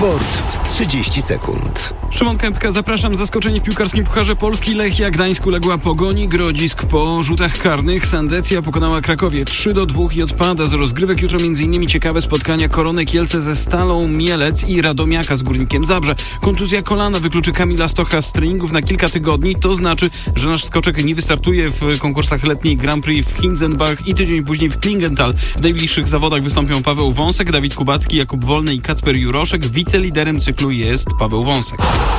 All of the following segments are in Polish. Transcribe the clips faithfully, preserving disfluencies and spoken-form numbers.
Sport w trzydzieści sekund. Szymon Kępka, zapraszam. Zaskoczenie w piłkarskim Pucharze Polski. Lechia Gdańsk uległa Pogoni. Grodzisk po rzutach karnych. Sandecja pokonała Krakowie trzy do dwóch i odpada z rozgrywek. Jutro m.in. ciekawe spotkania Korony Kielce ze Stalą Mielec i Radomiaka z Górnikiem Zabrze. Kontuzja kolana wykluczy Kamila Stocha z treningów na kilka tygodni. To znaczy, że nasz skoczek nie wystartuje w konkursach letnich Grand Prix w Hinzenbach i tydzień później w Klingenthal. W najbliższych zawodach wystąpią Paweł Wąsek, Dawid Kubacki, Jakub Wolny i Kacper Juroszek. Wiceliderem cyklu jest Paweł Wąsek.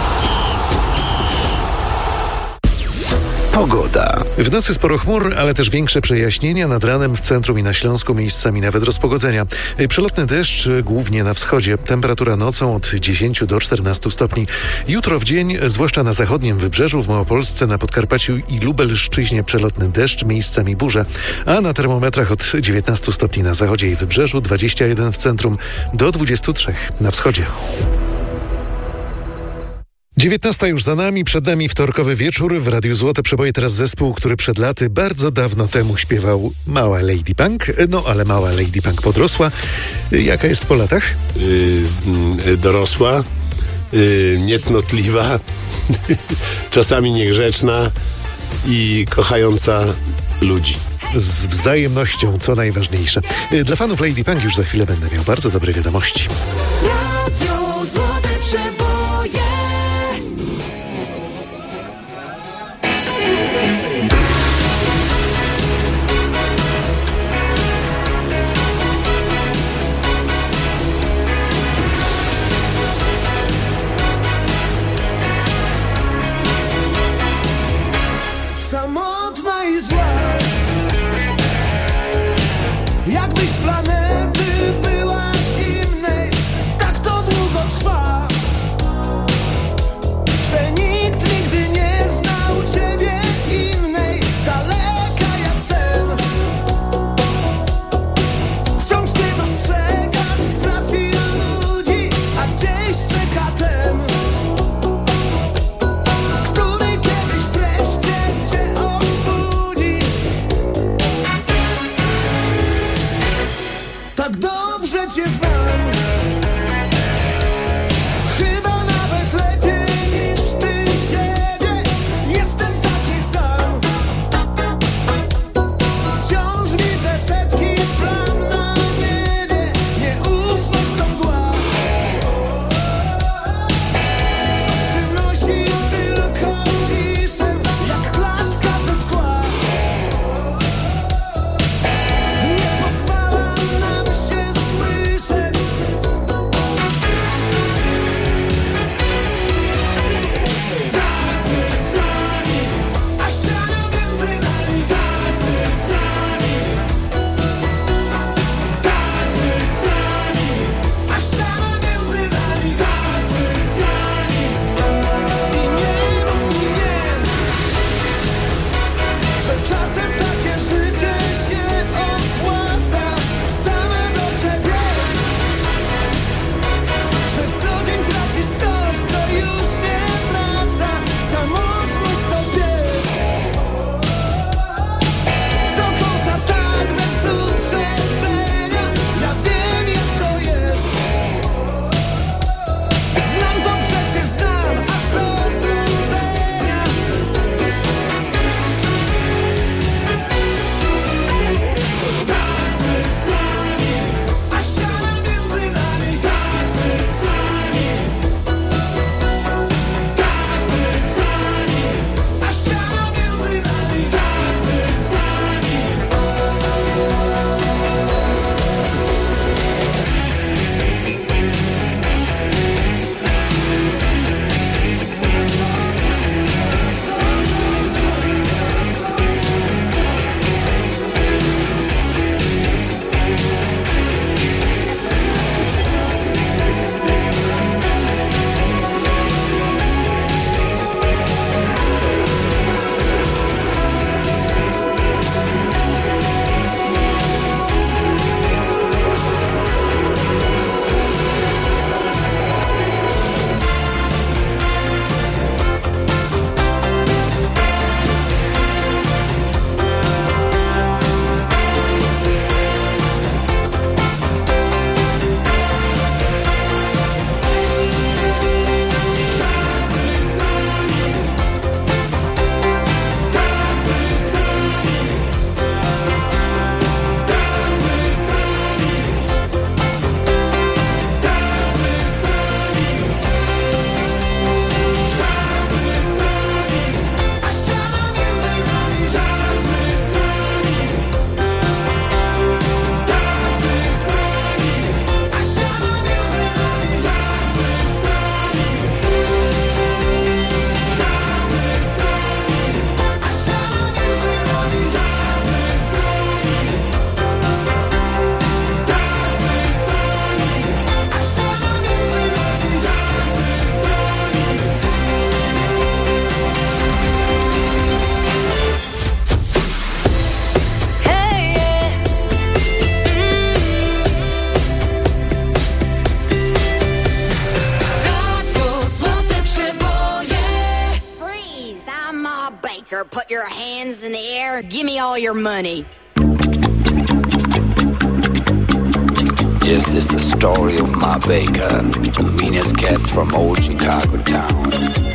Pogoda. W nocy sporo chmur, ale też większe przejaśnienia. Nad ranem w centrum i na Śląsku miejscami nawet rozpogodzenia. Przelotny deszcz głównie na wschodzie. Temperatura nocą od dziesięciu do czternastu stopni. Jutro w dzień, zwłaszcza na zachodnim wybrzeżu, w Małopolsce, na Podkarpaciu i Lubelszczyźnie przelotny deszcz, miejscami burze. A na termometrach od dziewiętnastu stopni na zachodzie i wybrzeżu, dwadzieścia jeden w centrum, do dwudziestu trzech na wschodzie. dziewiętnasta już za nami, przed nami wtorkowy wieczór. W Radiu Złote Przeboje teraz zespół, który przed laty bardzo dawno temu śpiewał Mała Lady Punk. No, ale Mała Lady Punk podrosła. Jaka jest po latach? Yy, dorosła, yy, niecnotliwa, czasami niegrzeczna i kochająca ludzi. Z wzajemnością, co najważniejsze. Dla fanów Lady Punk już za chwilę będę miał bardzo dobre wiadomości. Radio Złote Przeboje. Samotna i zła, jakbyś z planety była zimnej. Tak to długo trwa, że nikt nigdy nie znał ciebie innej. Daleka jak sen, wciąż nie dostrzegasz trafi ludzi, a gdzieś czeka ten, który kiedyś wreszcie cię obudzi. Tak dobrze cię znam, chyba nawet lepiej niż ty siebie. Jestem taki sam, wciąż widzę setki plam na niebie. Nieufność to mgła, co przynosi tylko ciszę, jak klatka ze szkła. Nie pozwala nam się słyszeć, hands in the air. Give me all your money. This is the story of Ma Baker, the meanest cat from old Chicago town.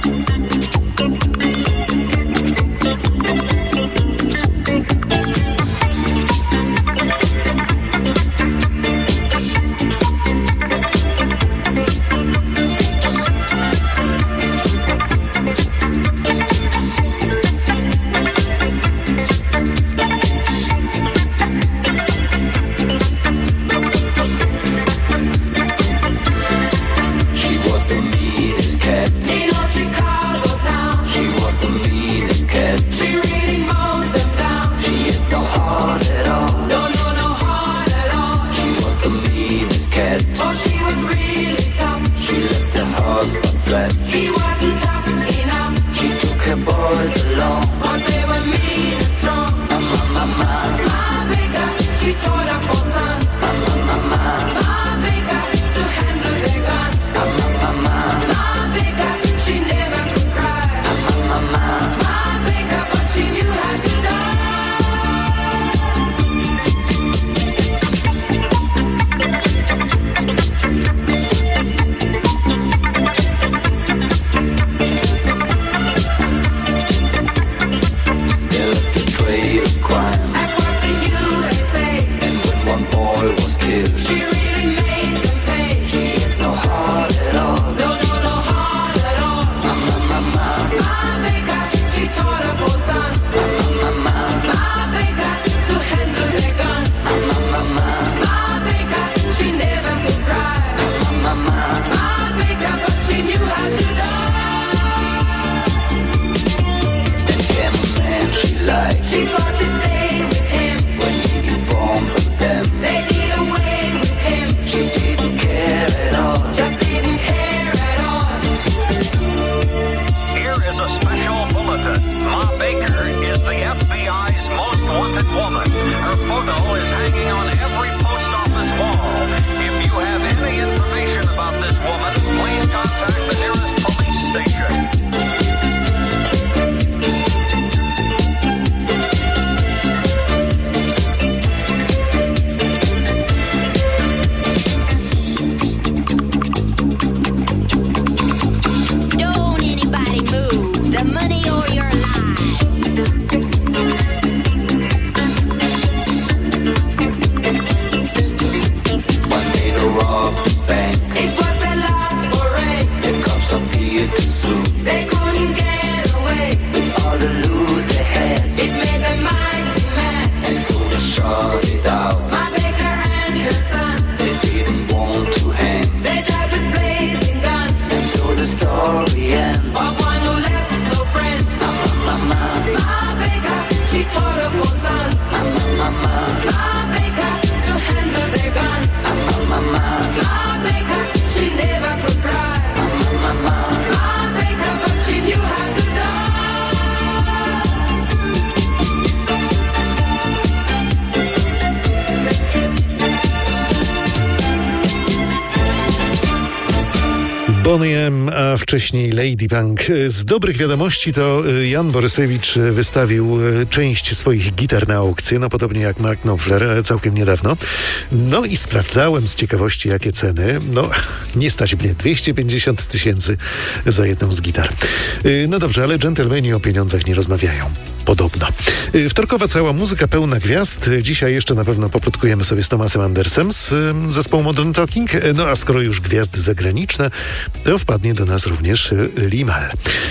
Boney M, a wcześniej Lady Punk. Z dobrych wiadomości to Jan Borysewicz wystawił część swoich gitar na aukcję, no podobnie jak Mark Knopfler całkiem niedawno. No i sprawdzałem z ciekawości, jakie ceny. No, nie stać mnie, dwieście pięćdziesiąt tysięcy za jedną z gitar. No dobrze, ale dżentelmeni o pieniądzach nie rozmawiają. Podobno. Wtorkowa cała muzyka pełna gwiazd. Dzisiaj jeszcze na pewno poplotkujemy sobie z Thomasem Andersem z zespołu Modern Talking. No a skoro już gwiazdy zagraniczne, to wpadnie do nas również Limahl.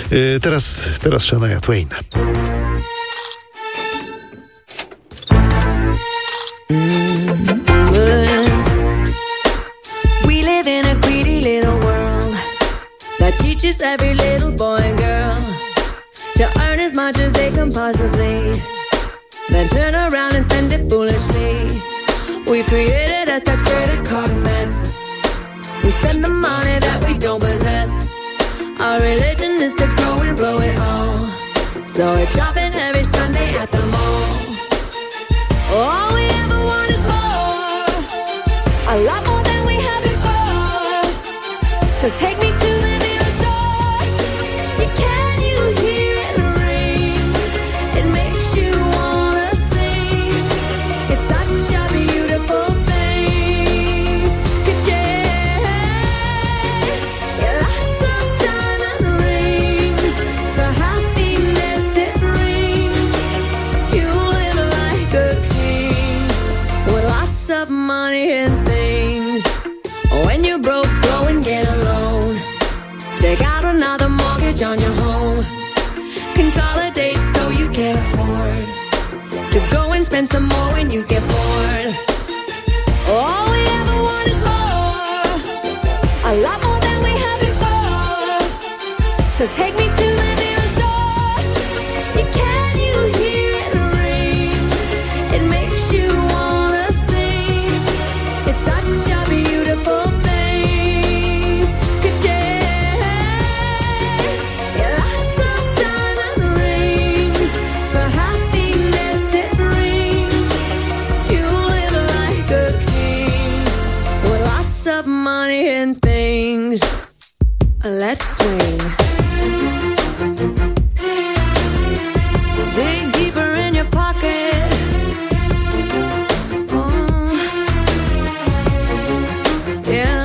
Teraz, teraz Shania Twain. We live in a greedy little world that teaches every little boy and girl to earn as much as they can possibly, then turn around and spend it foolishly. We created us a credit card mess. We spend the money that we don't possess. Our religion is to go and blow it all, so it's shopping every Sunday at the mall. All we ever want is more, a lot more than we had before. So take me to the nearest store. Can you hear it ring? It makes another mortgage on your home. Consolidate so you can afford to go and spend some more when you get bored. All we ever want is more, a lot more than we had before. So take me to the nearest store. You can you hear it ring? It makes you wanna sing. It's such a beautiful thing. Could share lots of diamond rings, the happiness it brings. You live like a king with lots of money and things. Let's swing. Dig deeper in your pocket. Oh, yeah.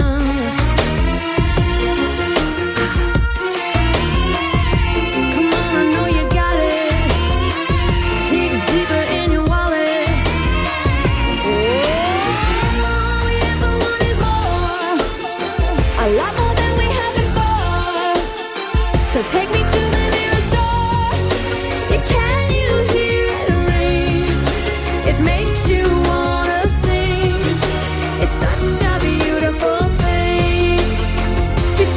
Come on, I know you got it. Dig deeper in your wallet. Oh, all we ever want is more, a lot more than we had before. So take me to the nearest store. You can you hear it ring? It makes you wanna sing. It's such a beautiful thing. You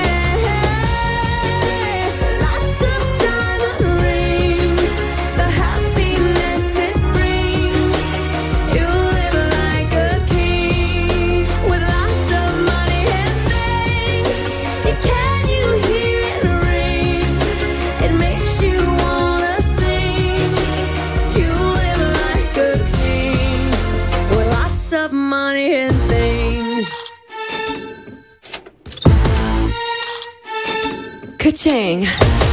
share lots of diamond rings, the happiness it brings. You live like a king with lots of money and things. You can you hear it ring? It makes you wanna sing. You live like a king with lots of money and things. Ka-ching.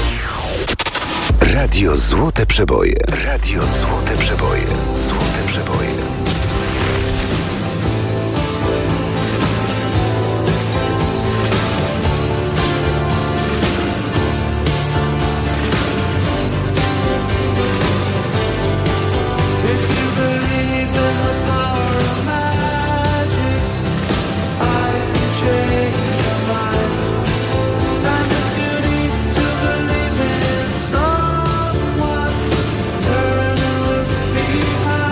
Radio Złote Przeboje. Radio Złote Przeboje. Złote Przeboje. If you believe in the power of magic, I can change your mind. And if you need to believe in someone, turn and look behind.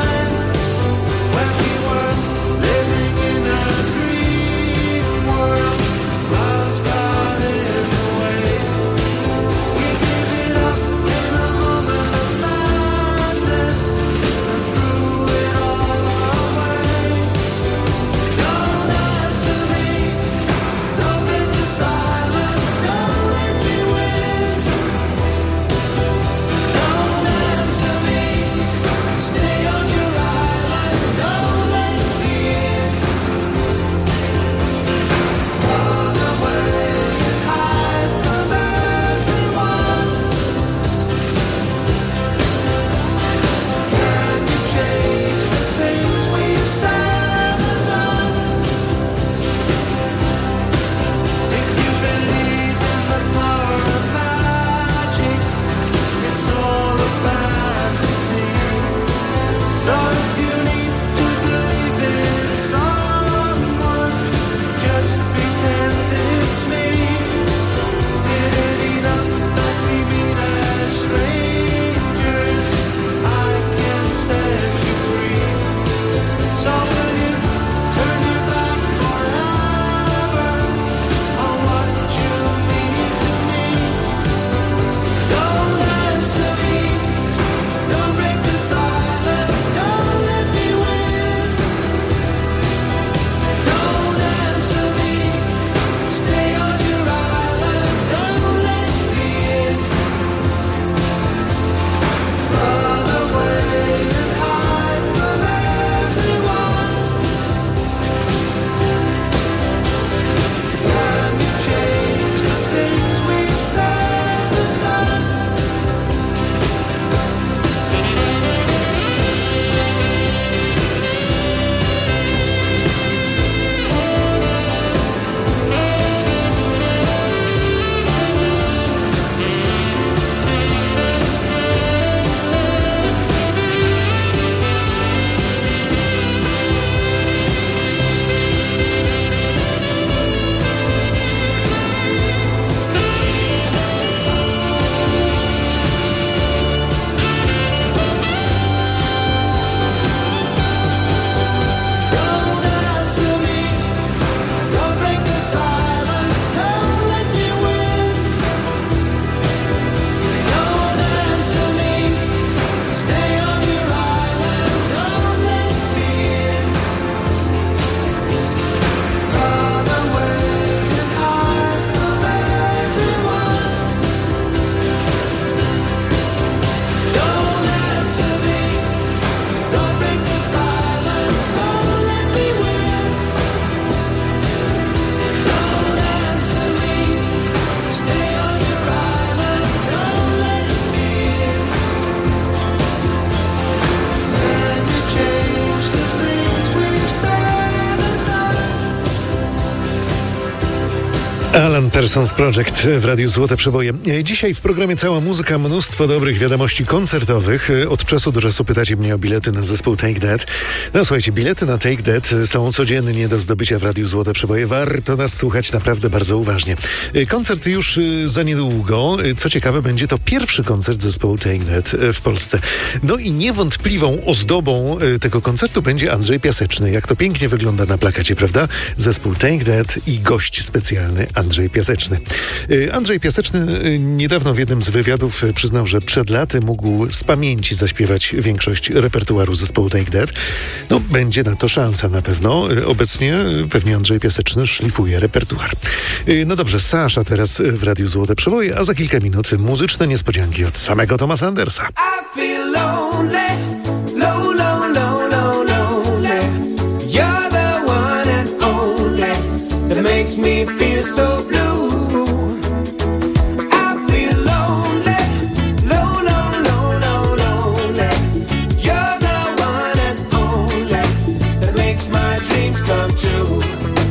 Alan Parsons Project w Radiu Złote Przeboje. Dzisiaj w programie Cała Muzyka, mnóstwo dobrych wiadomości koncertowych. Od czasu do czasu pytacie mnie o bilety na zespół Take That. No słuchajcie, bilety na Take That są codziennie do zdobycia w Radiu Złote Przeboje. Warto nas słuchać naprawdę bardzo uważnie. Koncert już za niedługo. Co ciekawe, będzie to pierwszy koncert zespołu Take That w Polsce. No i niewątpliwą ozdobą tego koncertu będzie Andrzej Piaseczny. Jak to pięknie wygląda na plakacie, prawda? Zespół Take That i gość specjalny Andrzej Piaseczny. Andrzej Piaseczny niedawno w jednym z wywiadów przyznał, że przed laty mógł z pamięci zaśpiewać większość repertuaru zespołu Take That. No, będzie na to szansa na pewno. Obecnie pewnie Andrzej Piaseczny szlifuje repertuar. No dobrze, Sasza teraz w Radiu Złote Przeboje, a za kilka minut muzyczne niespodzianki od samego Thomasa Andersa. I feel lonely, low, low, low, low, lonely. You're the one and only that makes me feel so blue. I feel lonely, low, low, low, low, lonely. You're the one and only that makes my dreams come true.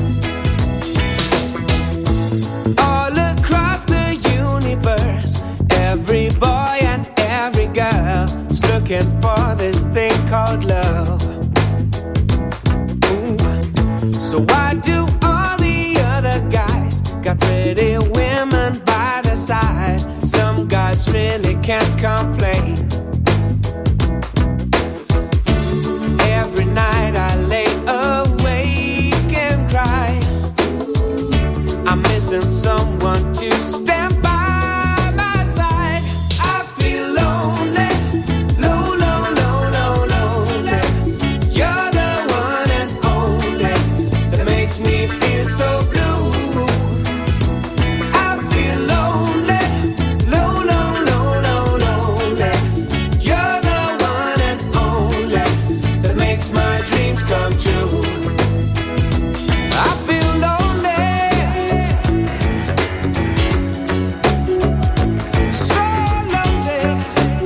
All across the universe, every boy and every girl is looking for this thing called love. Ooh. So why do all the other guys got pretty women by their side? Some guys really can't complain. Every night I lay awake and cry. I'm missing someone to stand by my side. I feel lonely, low, low, low, low, lonely. You're the one and only that makes me feel so blue. I feel lonely, low, low, low, low, lonely. You're the one and only that makes my dreams come true. I feel lonely, so lonely.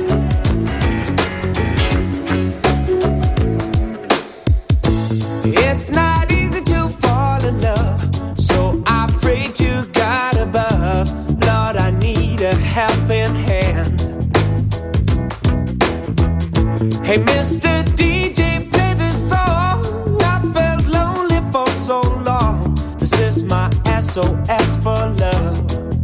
It's not easy to fall in love, so I pray to God above. Lord, I need a helping hand. Hey, Mister D J, play this song. I felt lonely for so long. This is my S O S for love.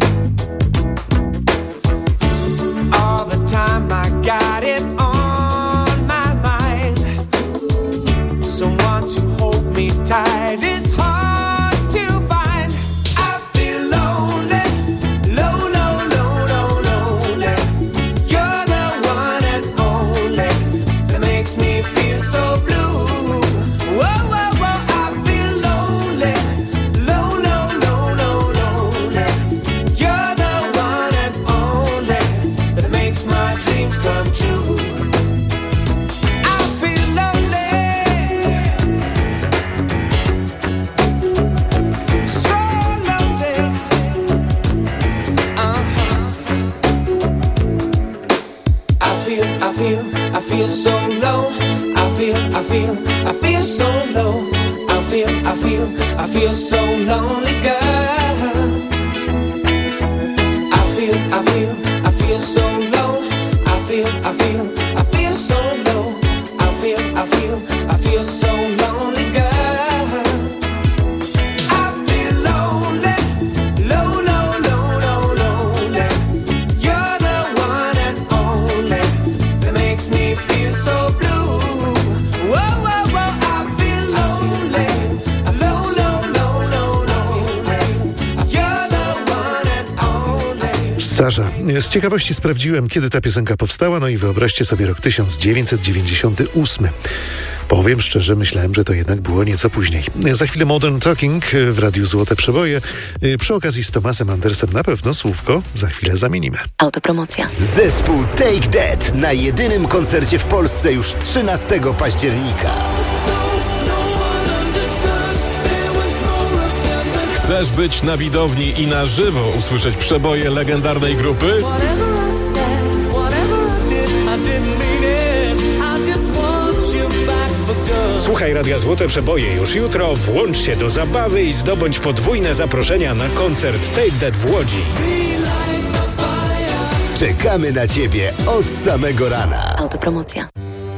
All the time I got it on my mind. Someone to hold me tight is hard to find. I feel lonely, low, low, low, low, lonely. You're the one and only that makes me feel so blue. Whoa, whoa, whoa, I feel lonely, low, low, low, low, lonely. You're the one and only that makes my dreams come true. I feel lonely, so lonely. Uh-huh. I feel, I feel, I feel so low. I feel, I feel, I feel so low. I feel, I feel, I feel so lonely, girl. I feel, I feel, I feel so low. I feel, I feel, I feel so low. I feel, I feel, I feel so lonely, girl. I feel lonely, low, low, low, low, lonely. You're the one and only that makes me feel so blue. Whoa, whoa, whoa, I feel lonely, low, low, low, low, lonely. You're the one and only. Sasza, z ciekawości sprawdziłem, kiedy ta piosenka powstała, no i wyobraźcie sobie rok tysiąc dziewięćset dziewięćdziesiąty ósmy. Powiem szczerze, myślałem, że to jednak było nieco później. Za chwilę Modern Talking w Radiu Złote Przeboje. Przy okazji z Thomasem Andersem na pewno słówko za chwilę zamienimy. Autopromocja. Zespół Take That na jedynym koncercie w Polsce już trzynastego października. Chcesz być na widowni i na żywo usłyszeć przeboje legendarnej grupy? Słuchaj Radia Złote Przeboje już jutro, włącz się do zabawy i zdobądź podwójne zaproszenia na koncert Take That w Łodzi. Czekamy na Ciebie od samego rana. Autopromocja.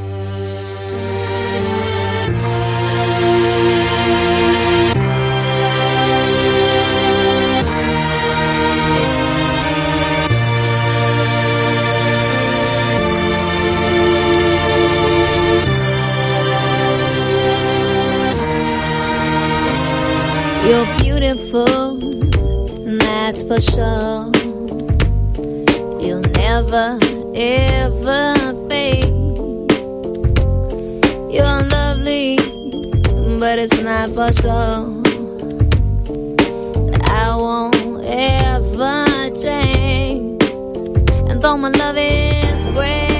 You're beautiful, that's for sure. You'll never, ever fade. You're lovely, but it's not for sure. I won't ever change. And though my love is great,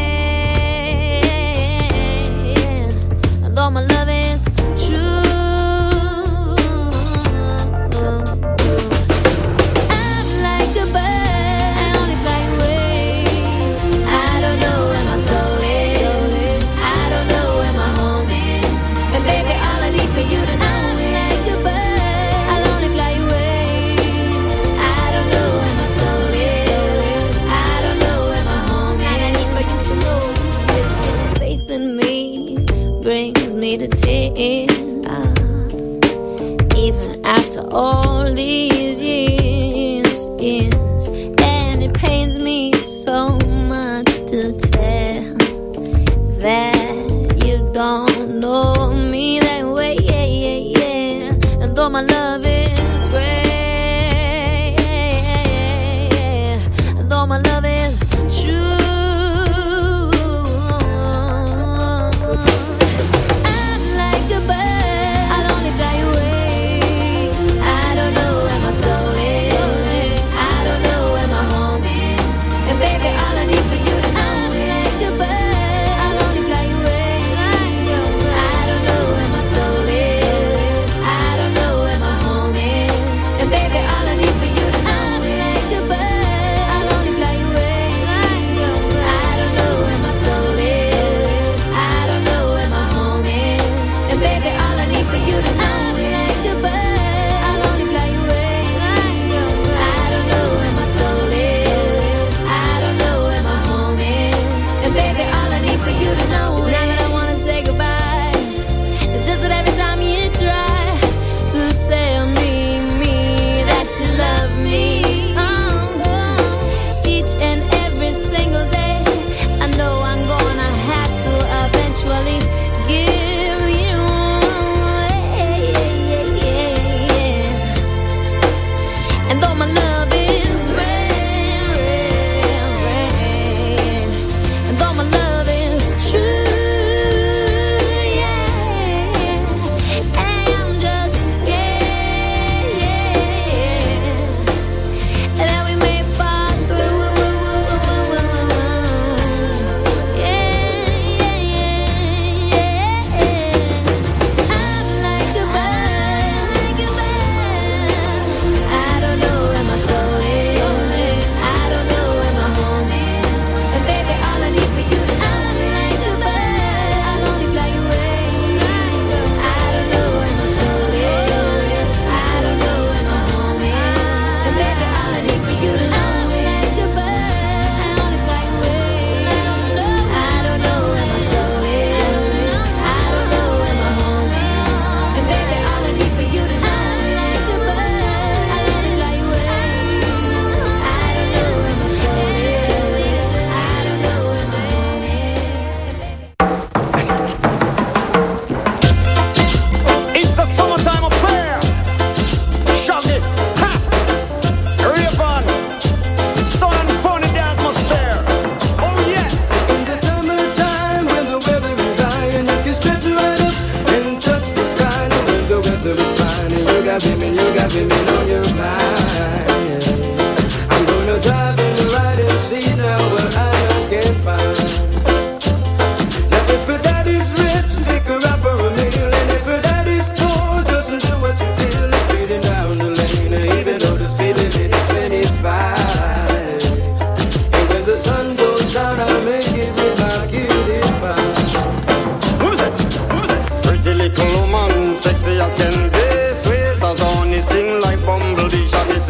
and though my love is true, to tears, uh, even after all these years, years, and it pains me so much to tell that you don't know me that way, yeah, yeah, yeah. And though my love is great, and though my love is true,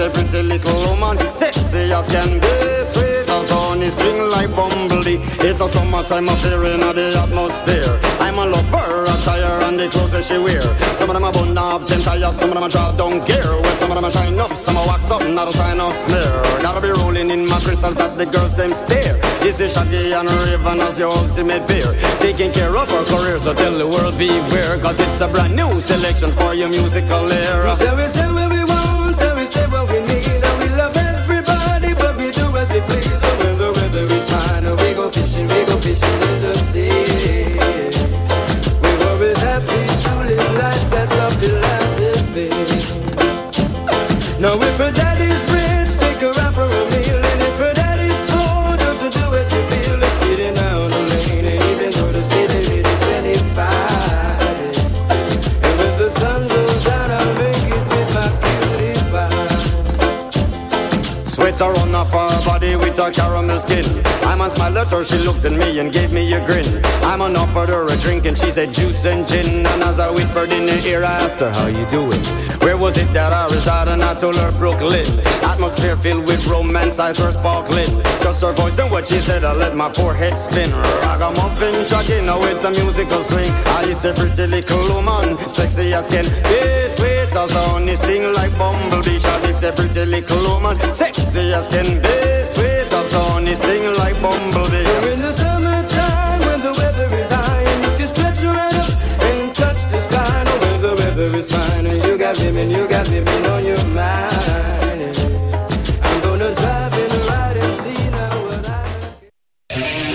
a pretty little woman, sexy as can be, sweet as honey, string like bumblebee. It's a summertime affair in the atmosphere. I'm a lover, attire and the clothes that she wear. Some of them are bun up, them tires, some of them are draw down gear. Well, some of them are shine up, some are wax up, not a sign of smear. Gotta be rolling in my crystals that the girls them stare. This is Shaggy and Raven as your ultimate beer. Taking care of our career, so tell the world beware, cause it's a brand new selection for your musical era. We say, we say what we want, and we say what we need, and we love everybody, but we do as we please. And when the weather is fine, we go fishing, we go fishing in the sea. We're always happy to live life, that's our philosophy. Now if her daddy's rich, take her out for a meal, and if her daddy's poor, just do as you feel. Let's get it down the lane, and even though the speed limit is twenty-five, and when the sun goes down, I'll make it with my cutie pie. Sweater on up her body with her caramel skin. I'm a smile at her, she looked at me and gave me a grin. I'm an offered her a drink and she said juice and gin. And as I whispered in her ear, I asked her, how you doing? Where was it that I resided? And I told her Brooklyn. Atmosphere filled with romance, eyes were sparkling. Just her voice and what she said, I let my poor head spin. Ragamuffin shocking, now with the musical swing. I is a pretty little woman, sexy as can be, sweet as honey, sting like bumblebee. She is a pretty little woman, sexy as can be, sweet as honey, sting like bumblebee. We're in the summertime when the weather is high, and you can stretch right up and touch the sky. No, when the weather is fine, and you got women, you got women on your mind. I'm gonna drive and ride and see now what I...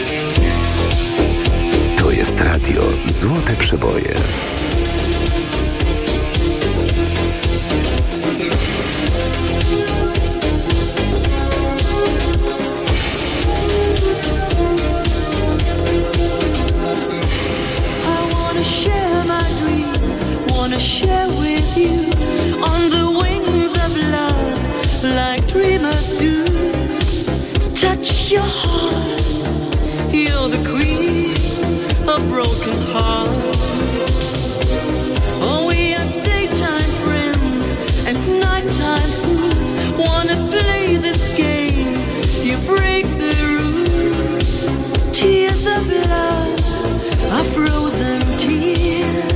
To jest radio Złote Przeboje. Share with you on the wings of love, like dreamers do. Touch your heart, you're the queen of broken hearts. Oh, we are daytime friends and nighttime fools. Wanna play this game, you break the rules. Tears of love are frozen tears.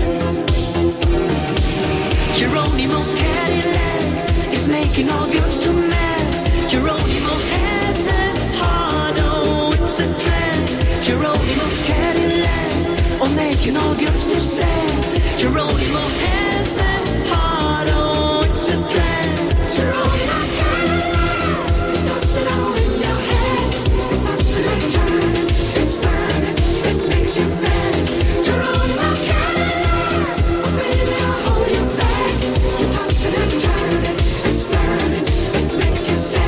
Geronimo's Cadillac is making all girls too mad. Geronimo has a heart, oh, it's a drag. Geronimo's Cadillac, oh, making all girls too sad. Geronimo has a heart, oh, it's a drag. Geronimo's Cadillac, it doesn't all in your head. It's tossing and turning, it's burning, it makes you mad. Geronimo's Cadillac, oh, baby, I'll hold you back. Tossing and turning, it's burning, it makes you sad.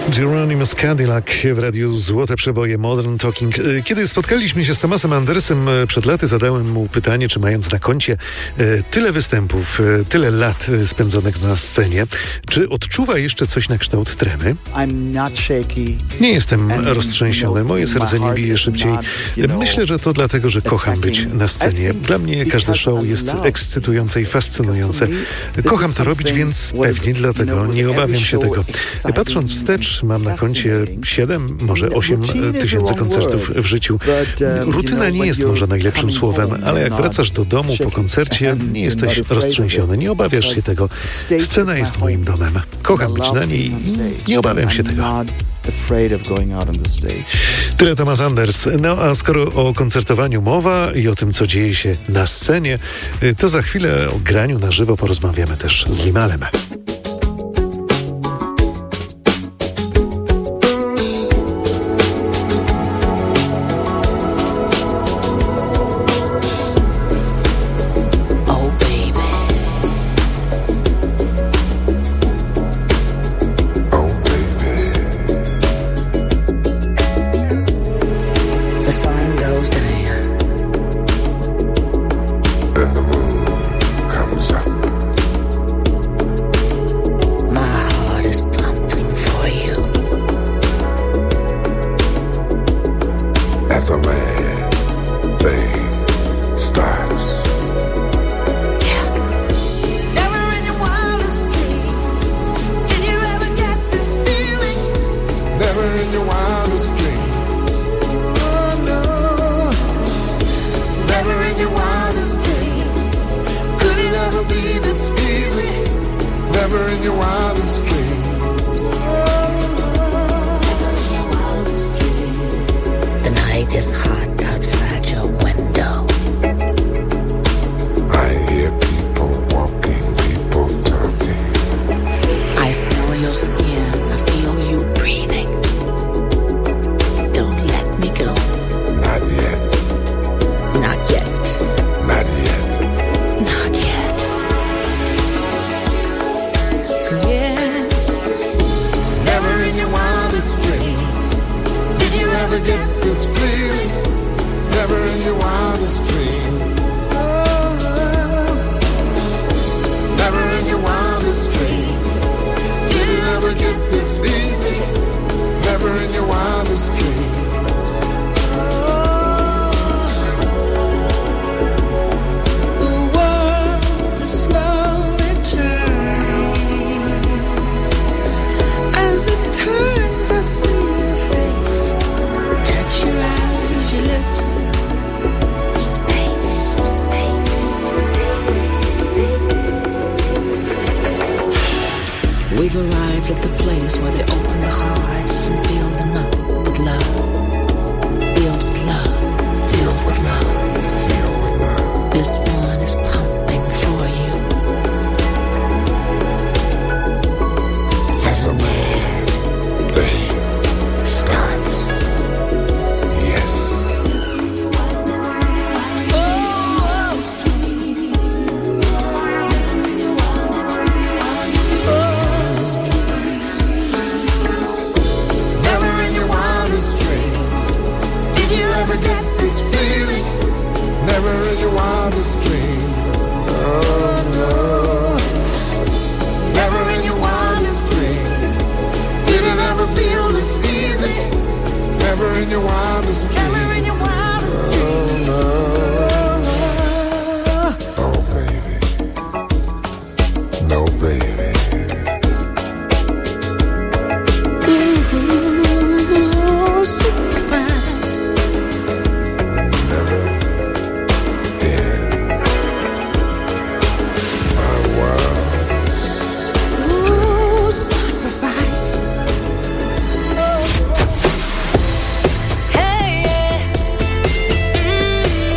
Hieronymus Cadillac w radiu Złote Przeboje Modern Talking. Kiedy spotkaliśmy się z Thomasem Andersem przed laty, zadałem mu pytanie, czy mając na koncie tyle występów, tyle lat spędzonych na scenie, czy odczuwa jeszcze coś na kształt tremy? Nie jestem roztrzęsiony, moje serce nie bije szybciej. Myślę, że to dlatego, że kocham być na scenie. Dla mnie każdy show jest ekscytujące i fascynujące. Kocham to robić, więc pewnie dlatego nie obawiam się tego. Patrząc wstecz, mam na koncie siedem, może osiem tysięcy koncertów w życiu. Rutyna nie jest może najlepszym słowem, ale jak wracasz do domu po koncercie, nie jesteś roztrzęsiony, nie obawiasz się tego. Scena jest moim domem. Kocham być na niej i nie obawiam się tego. Tyle Thomas Anders. No a skoro o koncertowaniu mowa i o tym, co dzieje się na scenie, to za chwilę o graniu na żywo porozmawiamy też z Limalem. We've arrived at the place where they open the hearts and fill them up with love. Filled with love. Filled with love. Filled with love. This one is pumping for you. As a mad thing starts. Yes. Never in your wildest dream. Oh no. Never in your wildest dream. Did it ever feel this easy? Never in your wildest dream. Never in your wildest dream. Oh no. Oh baby. No baby. Ooh, super fine. Never.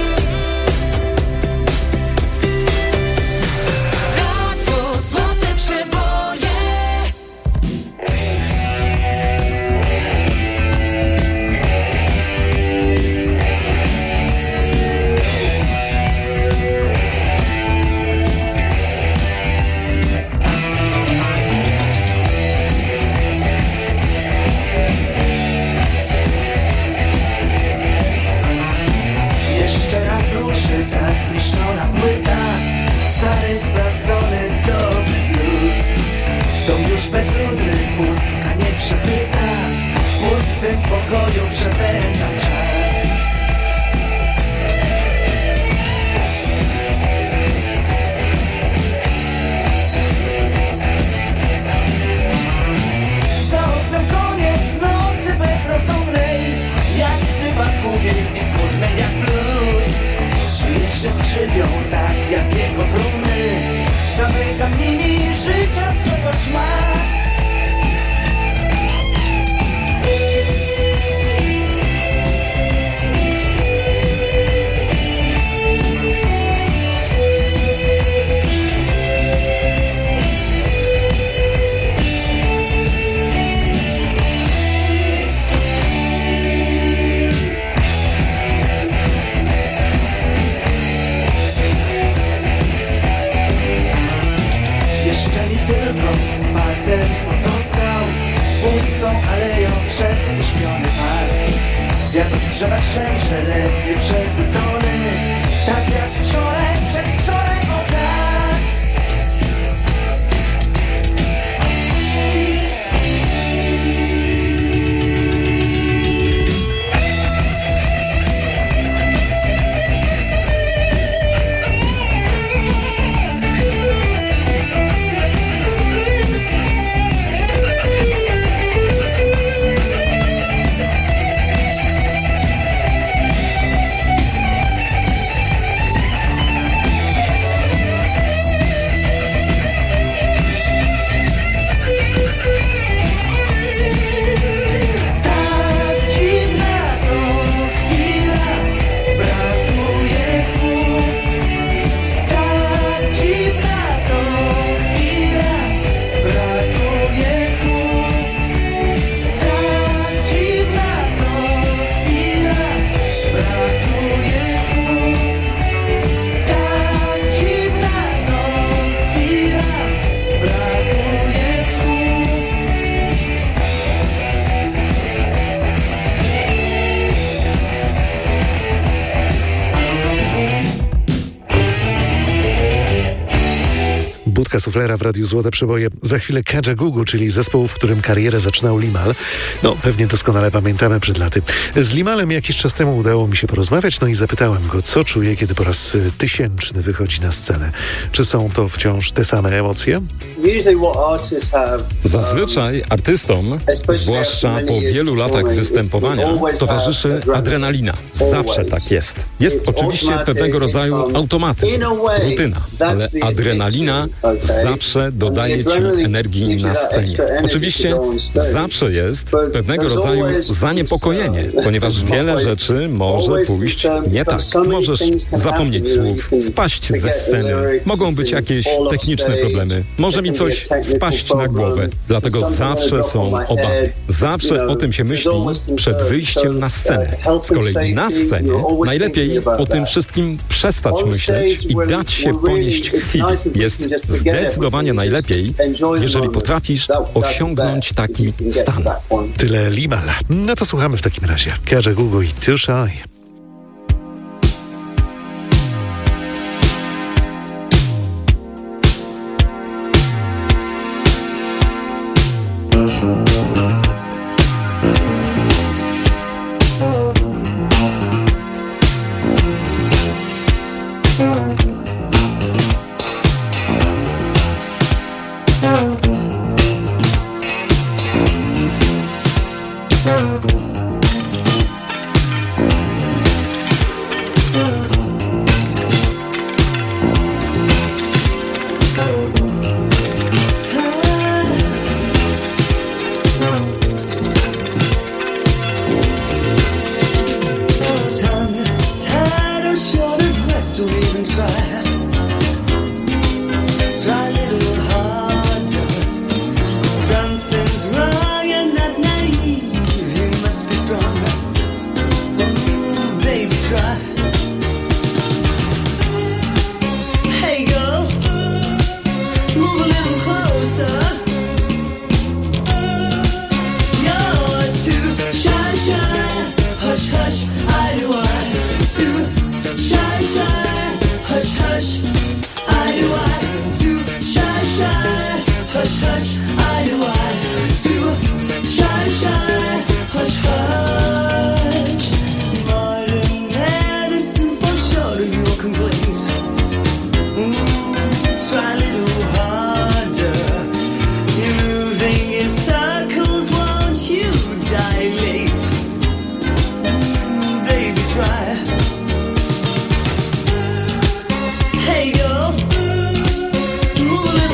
Radio Złote uciekam nimi życia swego szmat. Spacer pozostał pustą aleją przez uśpiony park. Wiatr w drzewach szerze, ledwie przebudzony, tak jak wczoraj, przedwczoraj, o tak. Budka suflera w Radiu Złote Przeboje. Za chwilę Kajagoogoo, czyli zespół, w którym karierę zaczynał Limal. No, pewnie doskonale pamiętamy przed laty. Z Limalem jakiś czas temu udało mi się porozmawiać, no i zapytałem go, co czuje, kiedy po raz tysięczny wychodzi na scenę. Czy są to wciąż te same emocje? Zazwyczaj artystom, zwłaszcza po wielu latach występowania, towarzyszy adrenalina. Zawsze tak jest. Jest oczywiście pewnego rodzaju automatyzm, rutyna, ale adrenalina zawsze dodaje ci energii na scenie. Oczywiście zawsze jest pewnego rodzaju zaniepokojenie, ponieważ wiele rzeczy może pójść nie tak. Możesz zapomnieć słów, spaść ze sceny. Mogą być jakieś techniczne problemy. Może mi coś spaść na głowę. Dlatego zawsze są obawy. Zawsze o tym się myśli przed wyjściem na scenę. Z kolei na scenie najlepiej o tym wszystkim przestać myśleć i dać się ponieść chwili. Jest zdecydowanie najlepiej, jeżeli potrafisz osiągnąć taki stan. Tyle Limal. No to słuchamy w takim razie. Kajagoogoo i Too Shy. Move a little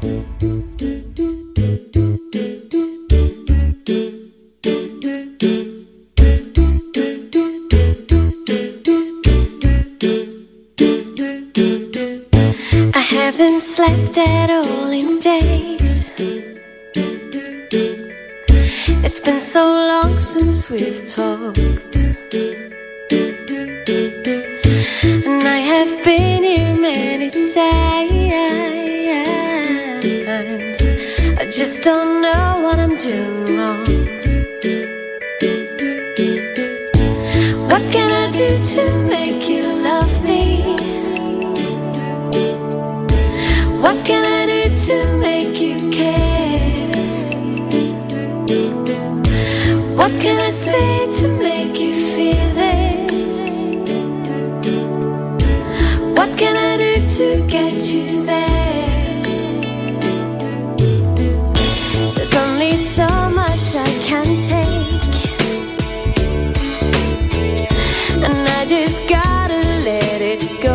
I haven't slept at all in days. It's been so long since we've talked, and I have been here many times. I just don't know what I'm doing wrong. What can I do to make you love me? What can I do to make you care? What can I say to make you feel this? What can I do to get you there? There's only so much I can take, and I just gotta let it go.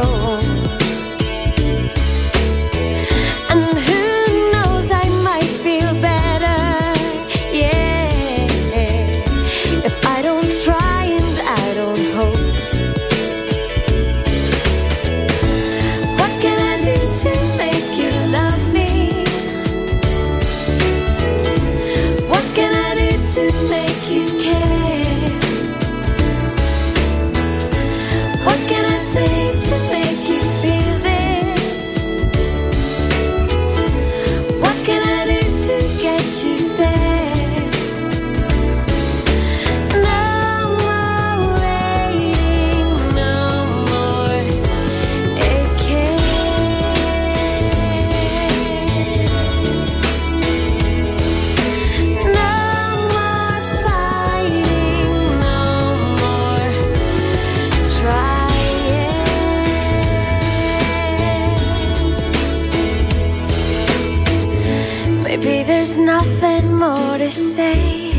Maybe there's nothing more to say,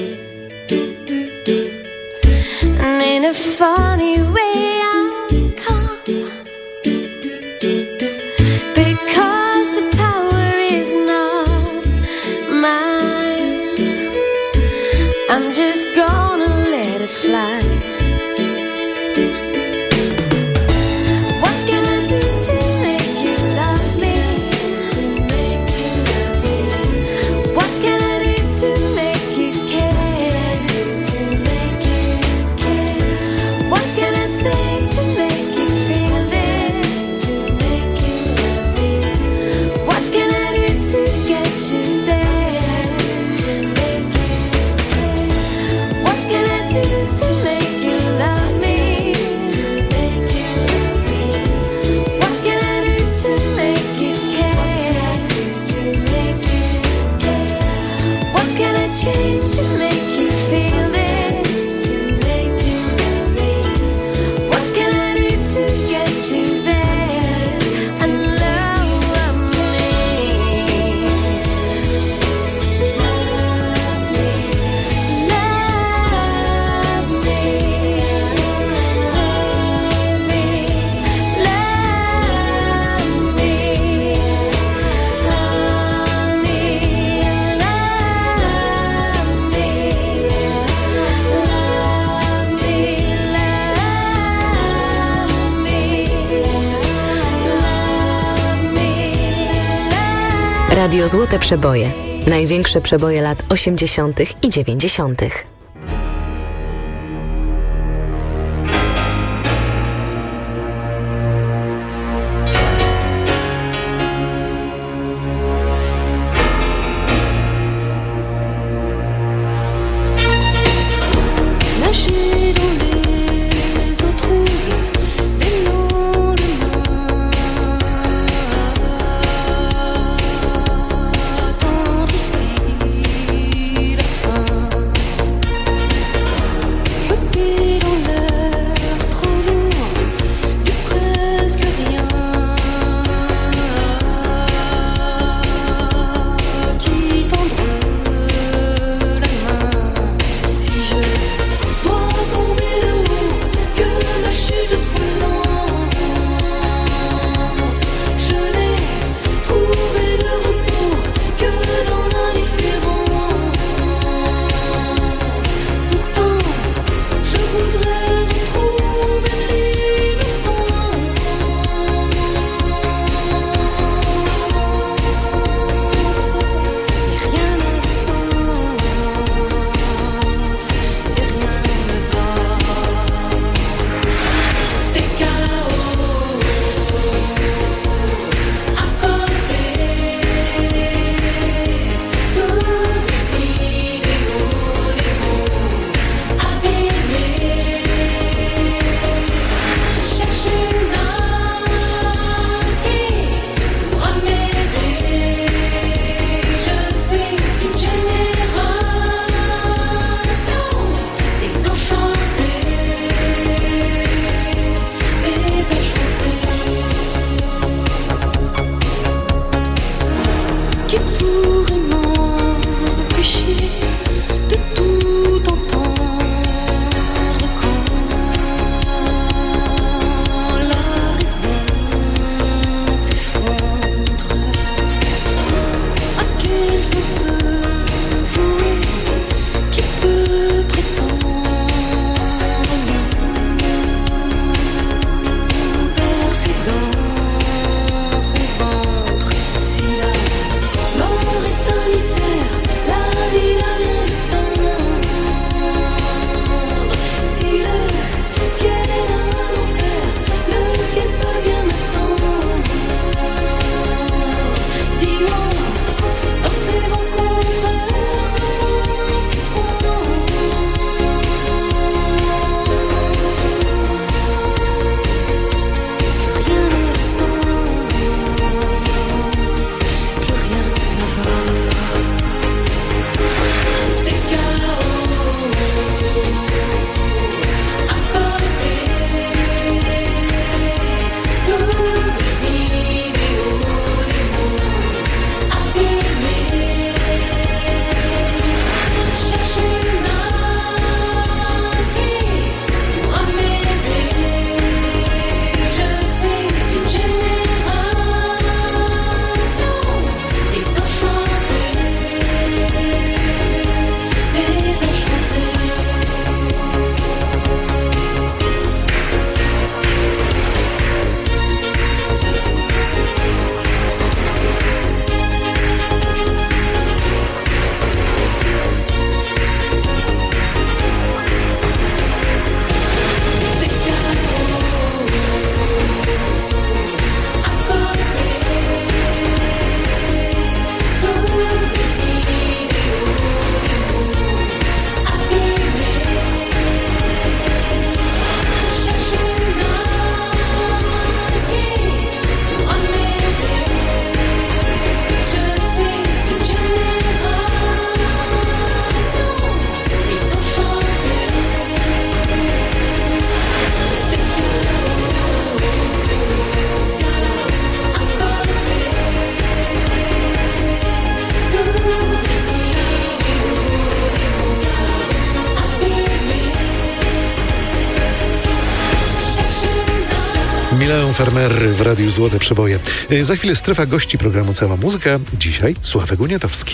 and in a funny way I'm calm, because the power is not mine. I'm just gonna let it fly. Radio Złote Przeboje. Największe przeboje lat osiemdziesiątych i dziewięćdziesiątych. Attendre ici la fin. Leon Farmer w Radiu Złote Przeboje. Za chwilę strefa gości programu Cała Muzyka. Dzisiaj Sławek Uniatowski.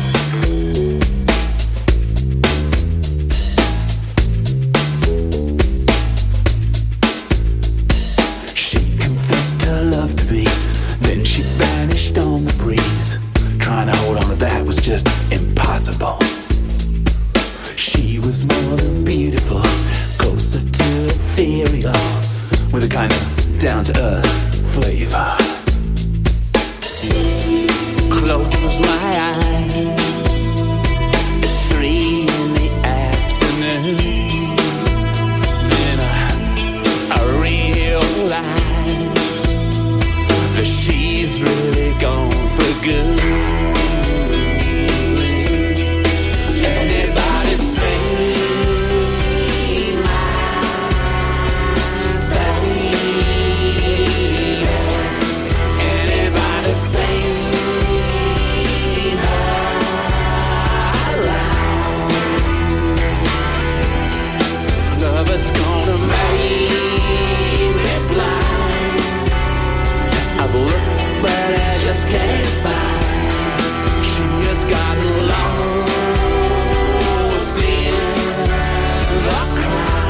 She confessed her love to me, then she vanished on the breeze. Trying to hold on to that was just impossible. She was more than beautiful, closer to ethereal, with a kind of down-to-earth flavor. Close my eyes, it's three in the afternoon. Then I, I realize that she's really gone for good. Anybody say it's gonna make me blind. I've looked but I just can't find. She just got lost in the crowd.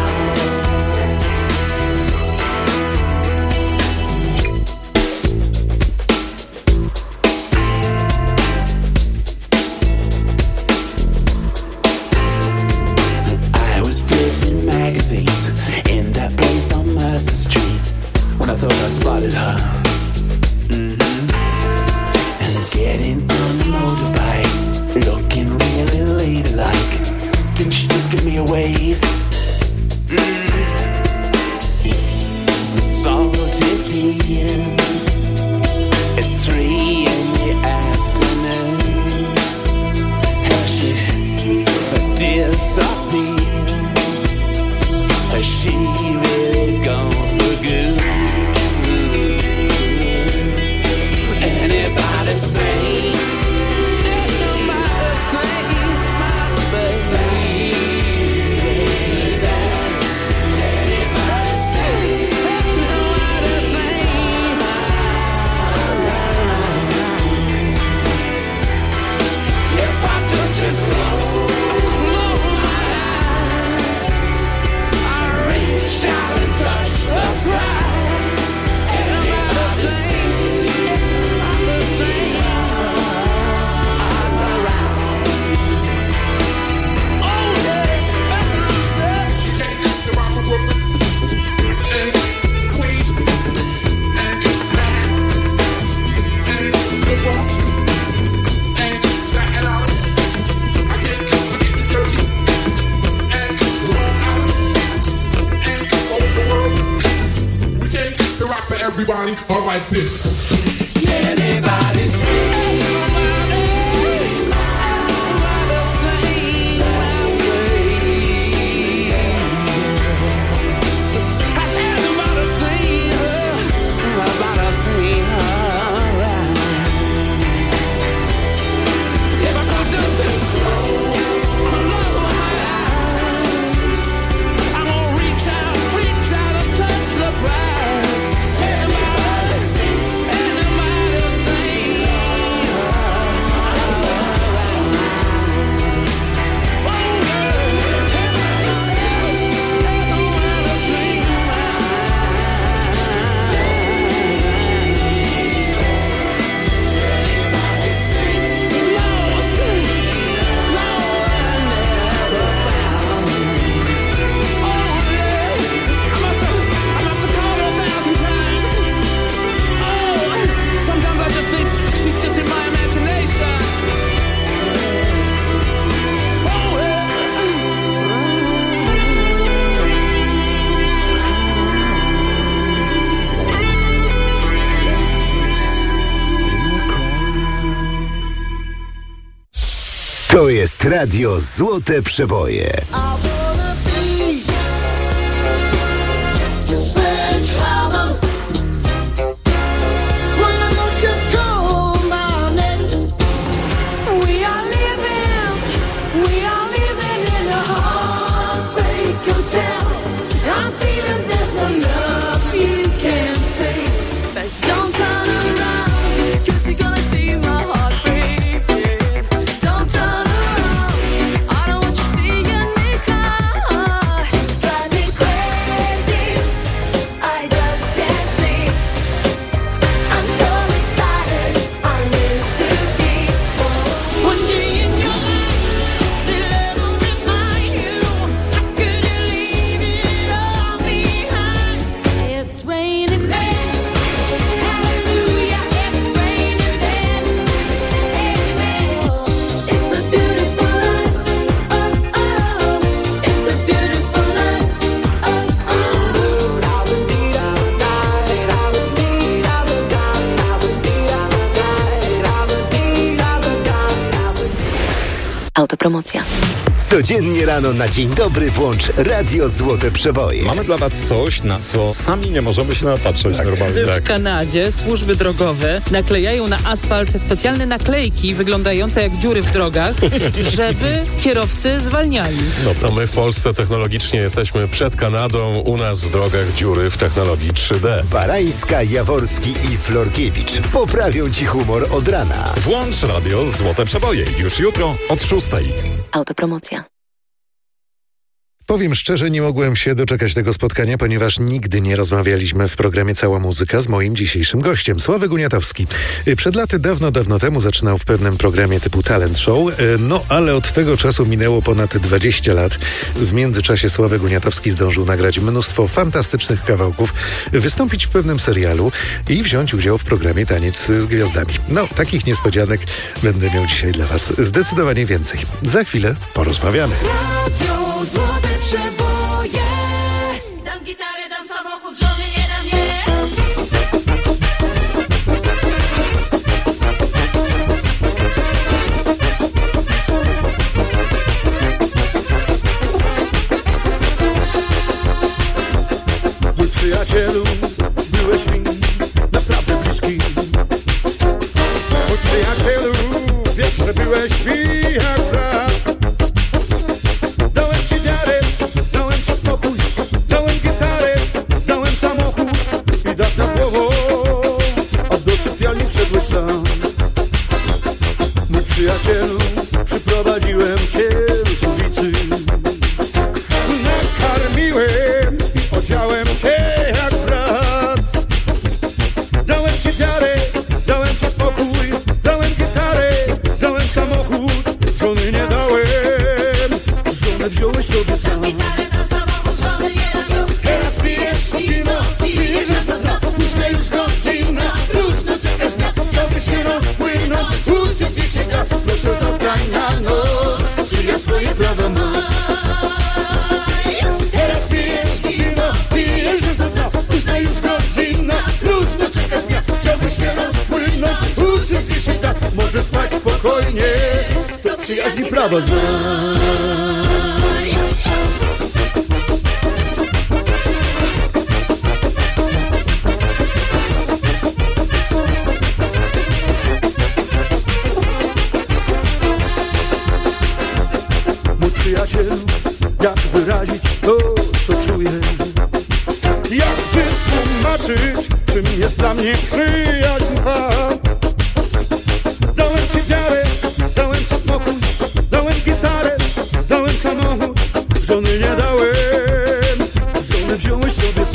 I was flipping magazines in that place on Mercer Street when I thought I spotted her. Mm-hmm. And getting on the motorbike, looking really ladylike. Didn't she just give me a wave? Mm-hmm. Salty tears. It's three in the afternoon. How she disappeared. Has she really gone for good? Anybody say, anybody say, my baby? Anybody say, anybody say, if I just as close my eyes, I reach out and touch the prize. Anybody say, anybody say, I'm around. Oh yeah, that's what I'm saying. You can't get the rock from Brooklyn and Queens and Manhattan and the Bronx and Staten Island. I can't forget the Jersey and Long Island and all over the world. We can't get the rock for everybody. All like this. Anybody say, anybody, anybody say my way? Has anybody seen her? Anybody seen her right? If I could just close my eyes, I'm gonna reach out, reach out and touch the prize. Anybody see, anybody see her? Oh girl, anybody see, anybody see anybody see lost, Lord, I never found. Oh yeah, I must have, I must have called her a thousand times. Oh, sometimes I just think she's just in my imagination. Oh yeah. To jest Radio Złote Przeboje. We are living, we are living in a heartbreak hotel. I'm feeling there's no love you can Autopromocja. Codziennie rano na dzień dobry włącz Radio Złote Przeboje. Mamy dla was coś, na co sami nie możemy się napatrzeć normalnie. W Kanadzie służby drogowe naklejają na asfalt specjalne naklejki wyglądające jak dziury w drogach, żeby kierowcy zwalniali. No to my w Polsce technologicznie jesteśmy przed Kanadą, u nas w drogach dziury w technologii trzy D. Barańska, Jaworski i Florkiewicz poprawią ci humor od rana. Włącz Radio Złote Przeboje już jutro od szóstej. Autopromocja. Powiem szczerze, nie mogłem się doczekać tego spotkania, ponieważ nigdy nie rozmawialiśmy w programie Cała Muzyka z moim dzisiejszym gościem, Sławek Uniatowski. Przed laty, dawno, dawno temu zaczynał w pewnym programie typu Talent Show, no ale od tego czasu minęło ponad dwadzieścia lat. W międzyczasie Sławek Uniatowski zdążył nagrać mnóstwo fantastycznych kawałków, wystąpić w pewnym serialu i wziąć udział w programie Taniec z Gwiazdami. No, takich niespodzianek będę miał dzisiaj dla was zdecydowanie więcej. Za chwilę porozmawiamy. Radio Złote Przeboje. Dam gitarę, dam samochód, żony nie dam nie. Mój przyjacielu, byłeś mi naprawdę bliski. Mój przyjacielu, wiesz, że byłeś mi jak brat. Dałem ci wiarę, dałem ci spokój, dałem gitarę, dałem samochód i dach nad głową, a do sypialni wszedłeś sam. Mój przyjacielu, przyprowadziłem cię z ulicy. Nakarmiłem i odziałem cię jak brat. Dałem ci wiarę, dałem ci spokój, dałem gitarę, dałem samochód, żony nie dałem, żonę wziąłeś sobie sam. Teraz pijesz wino, pijesz aż do dna. Późna już godzina, próżno czekasz dnia. Chciałbyś się rozpłynąć, uciec gdzie się da. Proszę zostań na noc, czy ja swoje prawa mam. Teraz pijesz wino, pijesz aż do dna. Późna już godzina, próżno czekasz dnia. Chciałbyś się rozpłynąć, uciec gdzie się da. Może spać spokojnie, kto przyjaźni prawa zna. Mój przyjaciel, jak wyrazić to, co czuję? Jak wytłumaczyć, czym jest dla mnie przyjaźń?